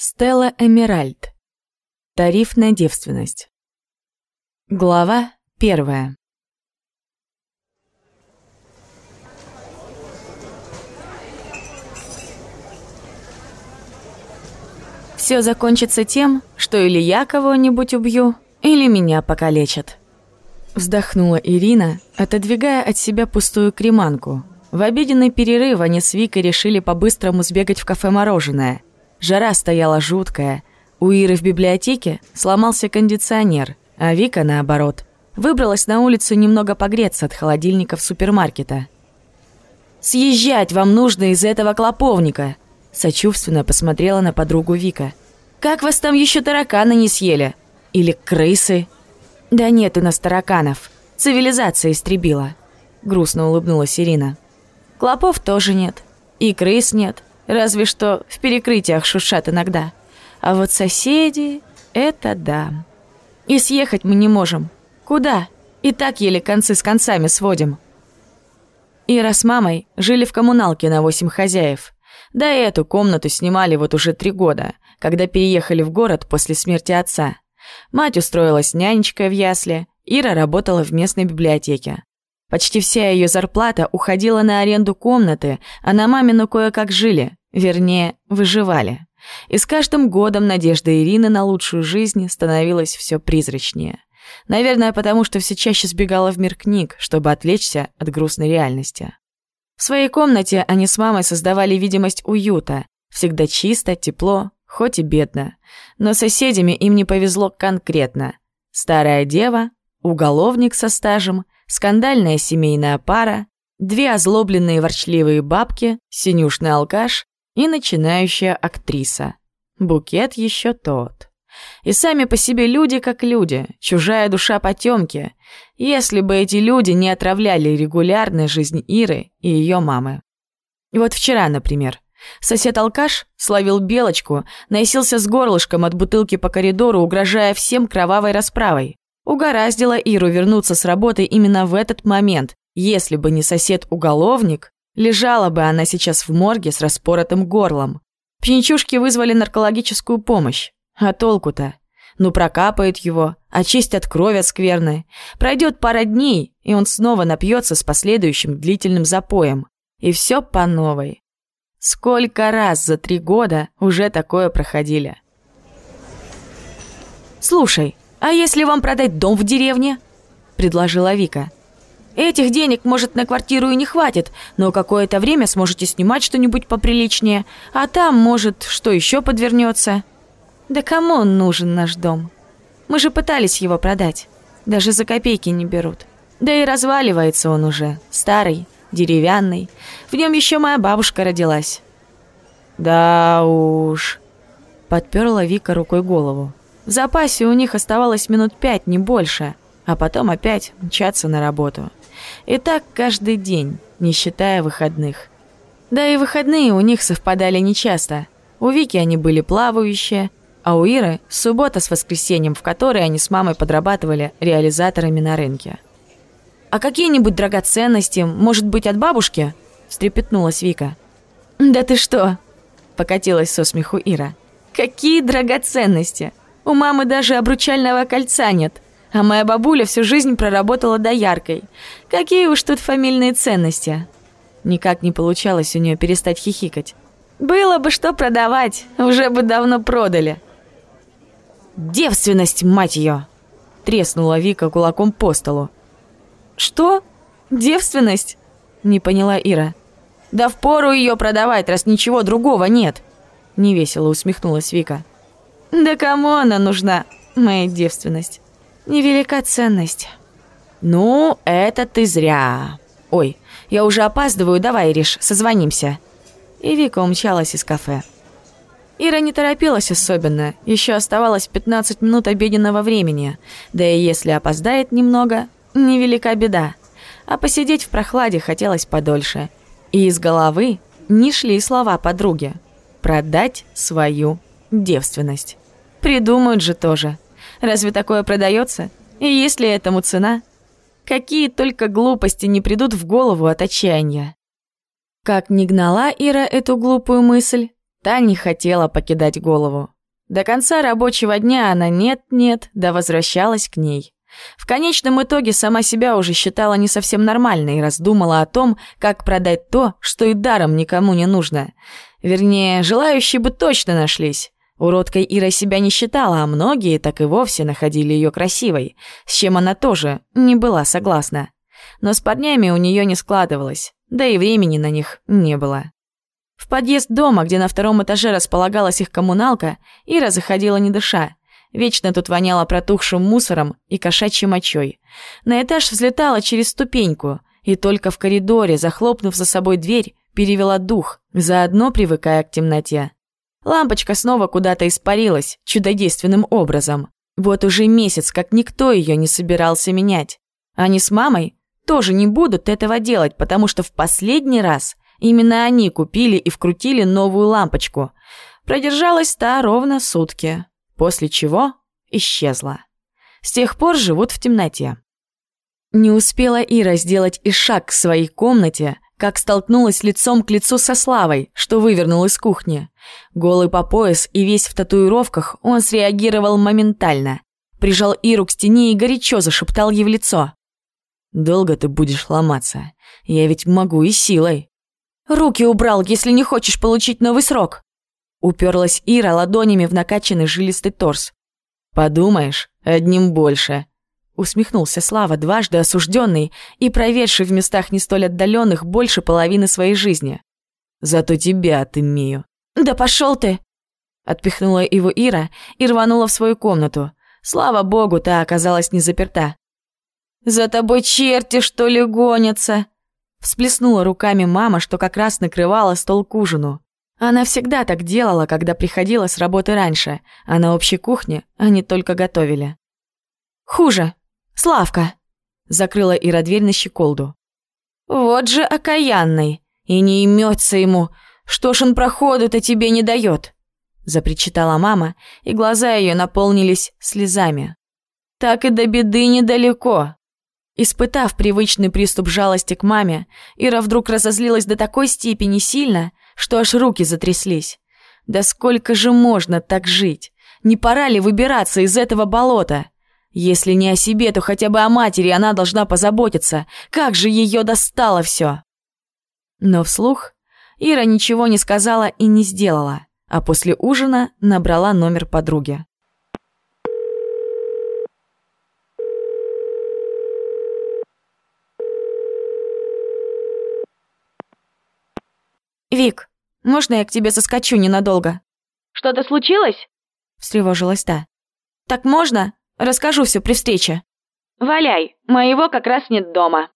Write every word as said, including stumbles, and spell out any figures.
Стелла Эмеральд. Тариф на девственность. Глава первая. Все закончится тем, что или я кого-нибудь убью, или меня покалечат. Вздохнула Ирина, отодвигая от себя пустую креманку. В обеденный перерыв они с Викой решили по-быстрому сбегать в кафе «Мороженое». Жара стояла жуткая. У Иры в библиотеке сломался кондиционер, а Вика, наоборот, выбралась на улицу немного погреться от холодильников супермаркета. «Съезжать вам нужно из этого клоповника!» Сочувственно посмотрела на подругу Вика. «Как вас там еще тараканы не съели? Или крысы?» «Да нет у нас тараканов. Цивилизация истребила», — грустно улыбнулась Ирина. «Клопов тоже нет. И крыс нет. Разве что в перекрытиях шуршат иногда. А вот соседи — это да. И съехать мы не можем. Куда? И так еле концы с концами сводим». Ира с мамой жили в коммуналке на восемь хозяев. Да и эту комнату снимали вот уже три года, когда переехали в город после смерти отца. Мать устроилась нянечкой в ясли, Ира работала в местной библиотеке. Почти вся ее зарплата уходила на аренду комнаты, а на мамину кое-как жили, вернее, выживали. И с каждым годом надежда Ирины на лучшую жизнь становилась все призрачнее. Наверное, потому что все чаще сбегала в мир книг, чтобы отвлечься от грустной реальности. В своей комнате они с мамой создавали видимость уюта. Всегда чисто, тепло, хоть и бедно. Но соседями им не повезло конкретно. Старая дева, уголовник со стажем, скандальная семейная пара, две озлобленные ворчливые бабки, синюшный алкаш и начинающая актриса. Букет еще тот. И сами по себе люди как люди, чужая душа потемки, если бы эти люди не отравляли регулярно жизнь Иры и ее мамы. И вот вчера, например, сосед-алкаш словил белочку, носился с горлышком от бутылки по коридору, угрожая всем кровавой расправой. Угораздило Иру вернуться с работы именно в этот момент. Если бы не сосед-уголовник, лежала бы она сейчас в морге с распоротым горлом. Пьянчушки вызвали наркологическую помощь. А толку-то? Ну прокапают его, очистят кровь от скверны. Пройдет пара дней, и он снова напьется с последующим длительным запоем. И все по новой. Сколько раз за три года уже такое проходили? «Слушай, а если вам продать дом в деревне?» – предложила Вика. «Этих денег, может, на квартиру и не хватит, но какое-то время сможете снимать что-нибудь поприличнее, а там, может, что еще подвернется». «Да кому он нужен, наш дом? Мы же пытались его продать. Даже за копейки не берут. Да и разваливается он уже, старый, деревянный. В нем еще моя бабушка родилась». «Да уж», – подперла Вика рукой голову. В запасе у них оставалось минут пять, не больше, а потом опять мчаться на работу. И так каждый день, не считая выходных. Да и выходные у них совпадали нечасто. У Вики они были плавающие, а у Иры суббота с воскресеньем, в которой они с мамой подрабатывали реализаторами на рынке. «А какие-нибудь драгоценности, может быть, от бабушки?» – встрепетнулась Вика. «Да ты что?» – покатилась со смеху Ира. «Какие драгоценности? У мамы даже обручального кольца нет, а моя бабуля всю жизнь проработала дояркой. Какие уж тут фамильные ценности?» Никак не получалось у нее перестать хихикать. «Было бы что продавать, уже бы давно продали». «Девственность, мать ее!» – треснула Вика кулаком по столу. «Что? Девственность?» – не поняла Ира. «Да впору ее продавать, раз ничего другого нет!» – невесело усмехнулась Вика. «Да кому она нужна, моя девственность? Невелика ценность». «Ну, это ты зря. Ой, я уже опаздываю, давай, Ириш, созвонимся». И Вика умчалась из кафе. Ира не торопилась особенно, еще оставалось пятнадцать минут обеденного времени, да и если опоздает немного, невелика беда. А посидеть в прохладе хотелось подольше. И из головы не шли слова подруги. Продать свою девственность. Придумают же тоже. Разве такое продается? И есть ли этому цена? Какие только глупости не придут в голову от отчаяния. Как ни гнала Ира эту глупую мысль, та не хотела покидать голову. До конца рабочего дня она нет-нет, да возвращалась к ней. В конечном итоге сама себя уже считала не совсем нормальной и раздумала о том, как продать то, что и даром никому не нужно. Вернее, желающие бы точно нашлись. Уродкой Ира себя не считала, а многие так и вовсе находили ее красивой, с чем она тоже не была согласна. Но с парнями у нее не складывалось, да и времени на них не было. В подъезд дома, где на втором этаже располагалась их коммуналка, Ира заходила не дыша. Вечно тут воняло протухшим мусором и кошачьей мочой. На этаж взлетала через ступеньку, и только в коридоре, захлопнув за собой дверь, перевела дух, заодно привыкая к темноте. Лампочка снова куда-то испарилась чудодейственным образом. Вот уже месяц, как никто ее не собирался менять. Они с мамой тоже не будут этого делать, потому что в последний раз именно они купили и вкрутили новую лампочку. Продержалась та ровно сутки, после чего исчезла. С тех пор живут в темноте. Не успела Ира сделать и шаг к своей комнате, как столкнулась лицом к лицу со Славой, что вывернул из кухни. Голый по пояс и весь в татуировках, он среагировал моментально. Прижал Иру к стене и горячо зашептал ей в лицо. «Долго ты будешь ломаться? Я ведь могу и силой». «Руки убрал, если не хочешь получить новый срок!» Уперлась Ира ладонями в накачанный жилистый торс. «Подумаешь, одним больше!» Усмехнулся Слава, дважды осужденный и проведший в местах не столь отдаленных больше половины своей жизни. «Зато тебя отымею». «Да пошел ты!» Отпихнула его Ира и рванула в свою комнату. Слава богу, та оказалась не заперта. «За тобой черти, что ли, гонятся?» Всплеснула руками мама, что как раз накрывала стол к ужину. Она всегда так делала, когда приходила с работы раньше, а на общей кухне они только готовили. «Хуже. Славка!» Закрыла Ира дверь на щеколду. «Вот же окаянный! И не имется ему! Что ж он проходу-то тебе не дает?» Запричитала мама, и глаза ее наполнились слезами. «Так и до беды недалеко!» Испытав привычный приступ жалости к маме, Ира вдруг разозлилась до такой степени сильно, что аж руки затряслись. Да сколько же можно так жить? Не пора ли выбираться из этого болота? Если не о себе, то хотя бы о матери она должна позаботиться. Как же ее достало все! Но вслух Ира ничего не сказала и не сделала, а после ужина набрала номер подруги. «Вик, можно я к тебе соскочу ненадолго?» «Что-то случилось?» – встревожилась та. «Так можно? Расскажу все при встрече». «Валяй, моего как раз нет дома».